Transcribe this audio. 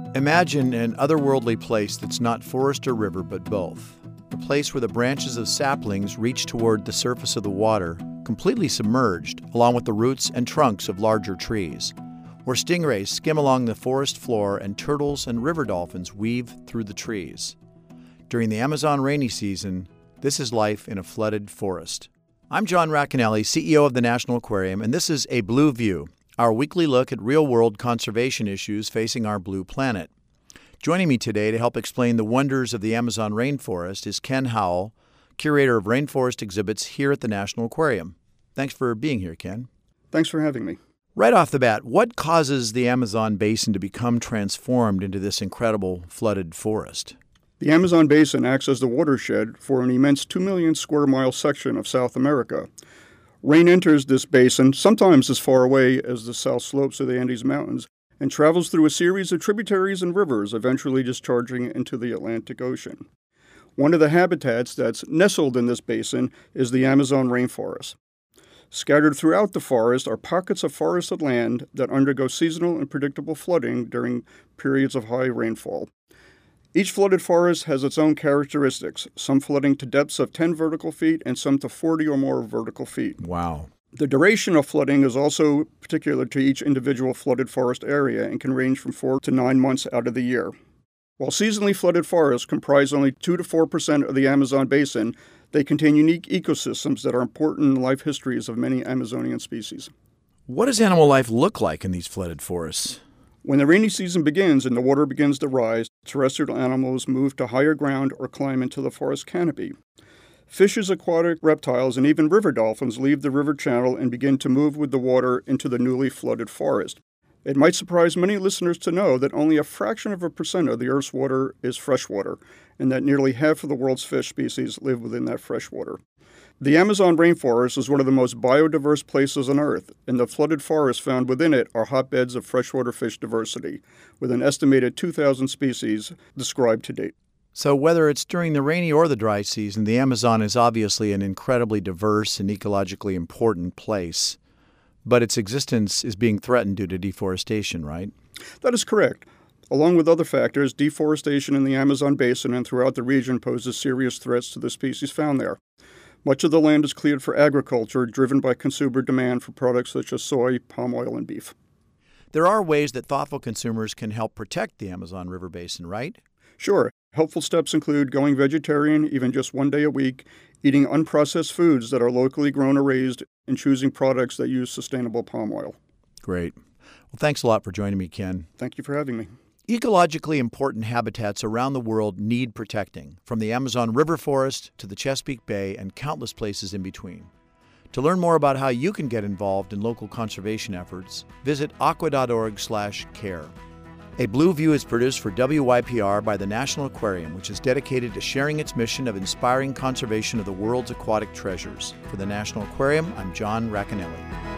Imagine an otherworldly place that's not forest or river, but both. A place where the branches of saplings reach toward the surface of the water, completely submerged, along with the roots and trunks of larger trees. Where stingrays skim along the forest floor and turtles and river dolphins weave through the trees. During the Amazon rainy season, this is life in a flooded forest. I'm John Racanelli, CEO of the National Aquarium, and this is A Blue View, our weekly look at real-world conservation issues facing our blue planet. Joining me today to help explain the wonders of the Amazon rainforest is Ken Howell, curator of rainforest exhibits here at the National Aquarium. Thanks for being here, Ken. Thanks for having me. Right off the bat, what causes the Amazon basin to become transformed into this incredible flooded forest? The Amazon basin acts as the watershed for an immense 2 million square mile section of South America. Rain enters this basin, sometimes as far away as the south slopes of the Andes Mountains, and travels through a series of tributaries and rivers, eventually discharging into the Atlantic Ocean. One of the habitats that's nestled in this basin is the Amazon rainforest. Scattered throughout the forest are pockets of forested land that undergo seasonal and predictable flooding during periods of high rainfall. Each flooded forest has its own characteristics, some flooding to depths of 10 vertical feet and some to 40 or more vertical feet. Wow. The duration of flooding is also particular to each individual flooded forest area and can range from 4 to 9 months out of the year. While seasonally flooded forests comprise only 2 to 4% of the Amazon basin, they contain unique ecosystems that are important in the life histories of many Amazonian species. What does animal life look like in these flooded forests? When the rainy season begins and the water begins to rise, terrestrial animals move to higher ground or climb into the forest canopy. Fishes, aquatic reptiles, and even river dolphins leave the river channel and begin to move with the water into the newly flooded forest. It might surprise many listeners to know that only a fraction of a percent of the Earth's water is freshwater, and that nearly half of the world's fish species live within that freshwater. The Amazon rainforest is one of the most biodiverse places on Earth, and the flooded forests found within it are hotbeds of freshwater fish diversity, with an estimated 2,000 species described to date. So whether it's during the rainy or the dry season, the Amazon is obviously an incredibly diverse and ecologically important place. But its existence is being threatened due to deforestation, right? That is correct. Along with other factors, deforestation in the Amazon basin and throughout the region poses serious threats to the species found there. Much of the land is cleared for agriculture, driven by consumer demand for products such as soy, palm oil, and beef. There are ways that thoughtful consumers can help protect the Amazon River basin, right? Sure. Helpful steps include going vegetarian even just one day a week, eating unprocessed foods that are locally grown or raised, and choosing products that use sustainable palm oil. Great. Well, thanks a lot for joining me, Ken. Thank you for having me. Ecologically important habitats around the world need protecting, from the Amazon River forest to the Chesapeake Bay and countless places in between. To learn more about how you can get involved in local conservation efforts, visit aqua.org/care. A Blue View is produced for WYPR by the National Aquarium, which is dedicated to sharing its mission of inspiring conservation of the world's aquatic treasures. For the National Aquarium, I'm John Racanelli.